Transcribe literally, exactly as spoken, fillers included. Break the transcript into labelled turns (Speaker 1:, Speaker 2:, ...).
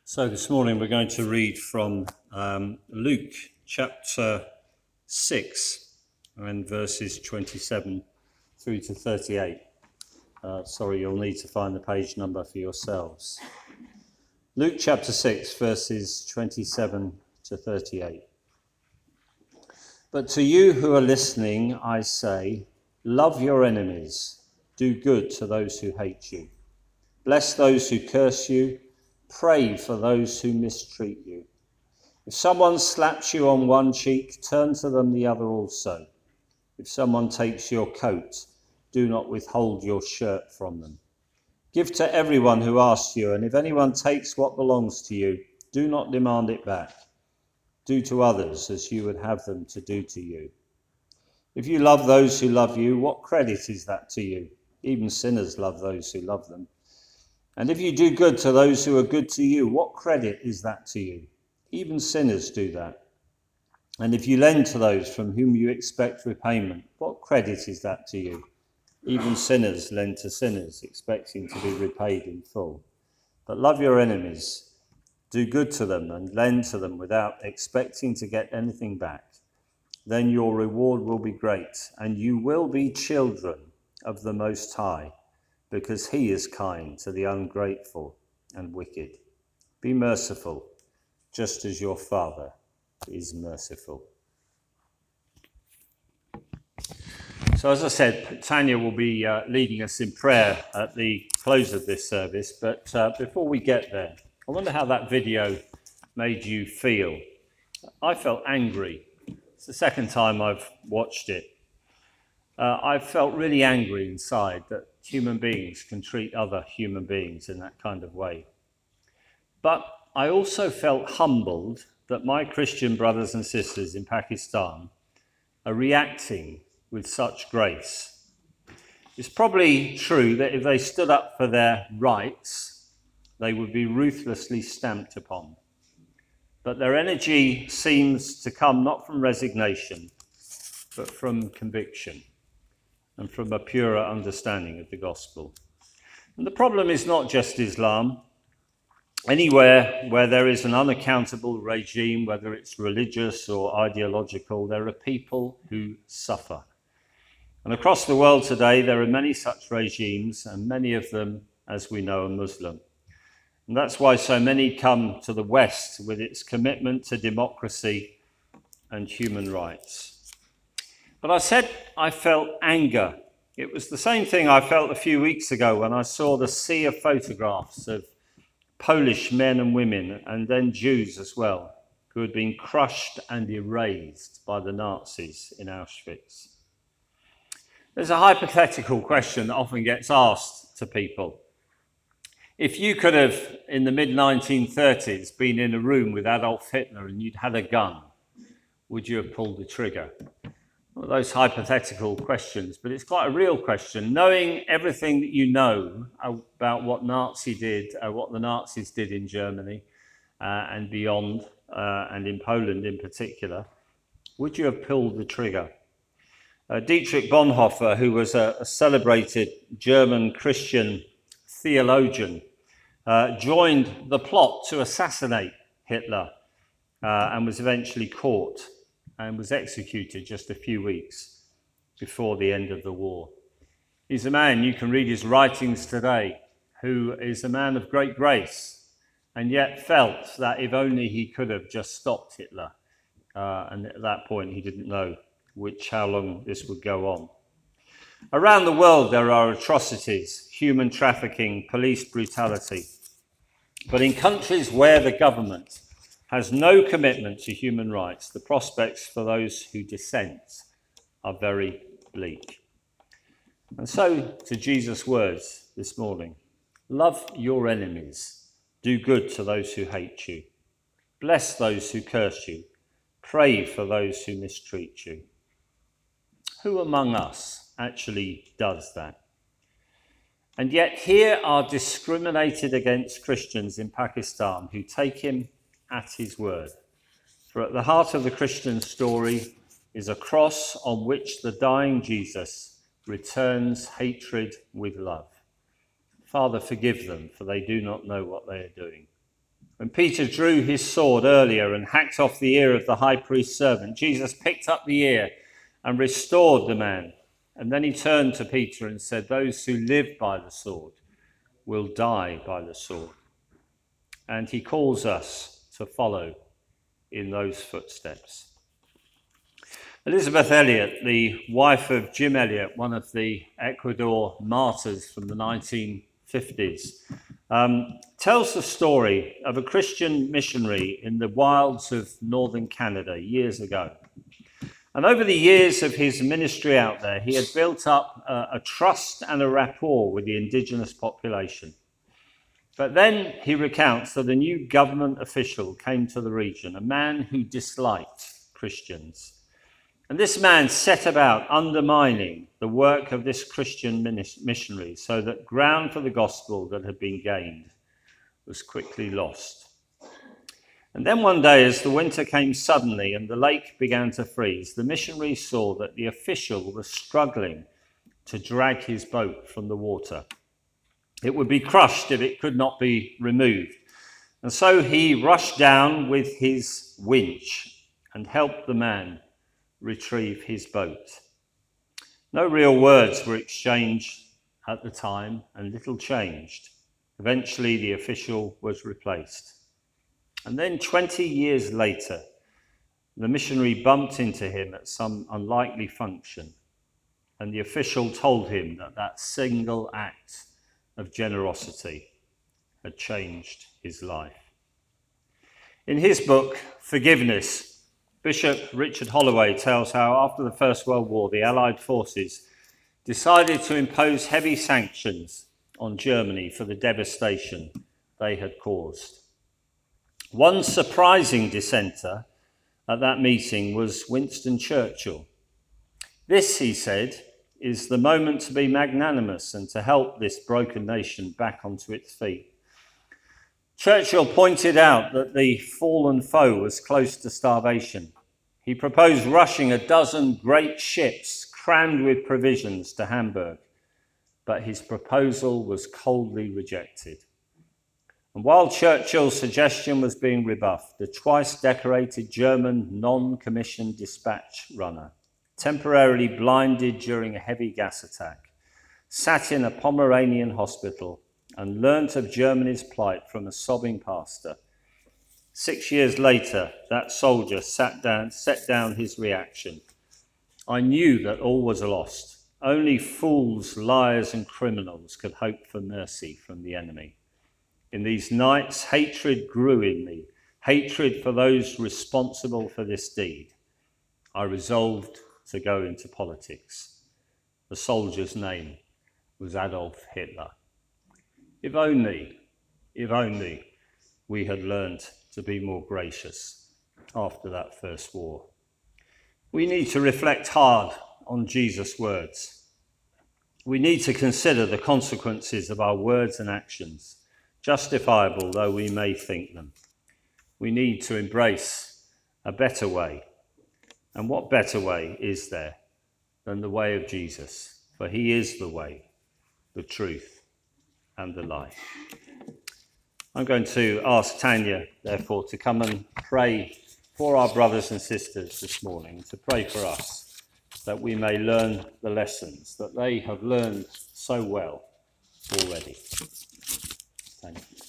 Speaker 1: So this morning we're going to read from um, Luke chapter six and verses twenty-seven through to thirty-eight. Uh, sorry, you'll need to find the page number for yourselves. Luke chapter six verses twenty-seven to thirty-eight. But to you who are listening, I say, love your enemies, do good to those who hate you, bless those who curse you, pray for those who mistreat you. If someone slaps you on one cheek, turn to them the other also. If someone takes your coat, do not withhold your shirt from them. Give to everyone who asks you, and if anyone takes what belongs to you, do not demand it back. Do to others as you would have them to do to you. If you love those who love you, what credit is that to you? Even sinners love those who love them. And if you do good to those who are good to you, what credit is that to you? Even sinners do that. And if you lend to those from whom you expect repayment, what credit is that to you? Even sinners lend to sinners, expecting to be repaid in full. But love your enemies, do good to them, and lend to them without expecting to get anything back. Then your reward will be great, and you will be children of the Most High, because he is kind to the ungrateful and wicked. Be merciful, just as your Father is merciful. So as I said, Tanya will be uh, leading us in prayer at the close of this service, but uh, before we get there, I wonder how that video made you feel. I felt angry. It's the second time I've watched it. Uh, I felt really angry inside that human beings can treat other human beings in that kind of way. But I also felt humbled that my Christian brothers and sisters in Pakistan are reacting with such grace. It's probably true that if they stood up for their rights, they would be ruthlessly stamped upon. But their energy seems to come not from resignation, but from conviction, and from a purer understanding of the gospel. And the problem is not just Islam. Anywhere where there is an unaccountable regime, whether it's religious or ideological, there are people who suffer. And across the world today, there are many such regimes, and many of them, as we know, are Muslim. And that's why so many come to the West with its commitment to democracy and human rights. But I said I felt anger. It was the same thing I felt a few weeks ago when I saw the sea of photographs of Polish men and women, and then Jews as well, who had been crushed and erased by the Nazis in Auschwitz. There's a hypothetical question that often gets asked to people. If you could have, in the mid nineteen thirties, been in a room with Adolf Hitler and you'd had a gun, would you have pulled the trigger? Well, those hypothetical questions, but it's quite a real question. Knowing everything that you know about what Nazi did, uh, what the Nazis did in Germany uh, and beyond, uh, and in Poland in particular, would you have pulled the trigger? Uh, Dietrich Bonhoeffer, who was a, a celebrated German Christian theologian, uh, joined the plot to assassinate Hitler uh, and was eventually caught and was executed just a few weeks before the end of the war. He's a man, you can read his writings today, who is a man of great grace, and yet felt that if only he could have just stopped Hitler, uh, and at that point he didn't know which how long this would go on. Around the world there are atrocities, human trafficking, police brutality. But in countries where the government has no commitment to human rights, the prospects for those who dissent are very bleak. And so to Jesus' words this morning, love your enemies, do good to those who hate you, bless those who curse you, pray for those who mistreat you. Who among us actually does that? And yet here are discriminated against Christians in Pakistan who take him at his word. For at the heart of the Christian story is a cross on which the dying Jesus returns hatred with love. Father, forgive them, for they do not know what they are doing. When Peter drew his sword earlier and hacked off the ear of the high priest's servant, Jesus picked up the ear and restored the man. And then he turned to Peter and said, "Those who live by the sword will die by the sword." And he calls us to follow in those footsteps. Elizabeth Elliot, the wife of Jim Elliot, one of the Ecuador martyrs from the nineteen fifties, um, tells the story of a Christian missionary in the wilds of northern Canada years ago. And over the years of his ministry out there, he had built up a, a trust and a rapport with the indigenous population. But then he recounts that a new government official came to the region, a man who disliked Christians. And this man set about undermining the work of this Christian missionary so that ground for the gospel that had been gained was quickly lost. And then one day, as the winter came suddenly and the lake began to freeze, the missionary saw that the official was struggling to drag his boat from the water. It would be crushed if it could not be removed. And so he rushed down with his winch and helped the man retrieve his boat. No real words were exchanged at the time, and little changed. Eventually, the official was replaced. And then twenty years later, the missionary bumped into him at some unlikely function, and the official told him that that single act of generosity had changed his life. In his book, Forgiveness, Bishop Richard Holloway tells how after the First World War, the Allied forces decided to impose heavy sanctions on Germany for the devastation they had caused. One surprising dissenter at that meeting was Winston Churchill. "This," he said, "is the moment to be magnanimous and to help this broken nation back onto its feet." Churchill pointed out that the fallen foe was close to starvation. He proposed rushing a dozen great ships crammed with provisions to Hamburg, but his proposal was coldly rejected. And while Churchill's suggestion was being rebuffed, the twice decorated German non-commissioned dispatch runner, temporarily blinded during a heavy gas attack, sat in a Pomeranian hospital and learnt of Germany's plight from a sobbing pastor. Six years later, that soldier sat down, set down his reaction. "I knew that all was lost. Only fools, liars, and criminals could hope for mercy from the enemy. In these nights, hatred grew in me, hatred for those responsible for this deed. I resolved to go into politics." The soldier's name was Adolf Hitler. If only, if only we had learned to be more gracious after that first war. We need to reflect hard on Jesus' words. We need to consider the consequences of our words and actions, justifiable though we may think them. We need to embrace a better way. And what better way is there than the way of Jesus? For he is the way, the truth, and the life. I'm going to ask Tanya, therefore, to come and pray for our brothers and sisters this morning, to pray for us, that we may learn the lessons that they have learned so well already. Thank you.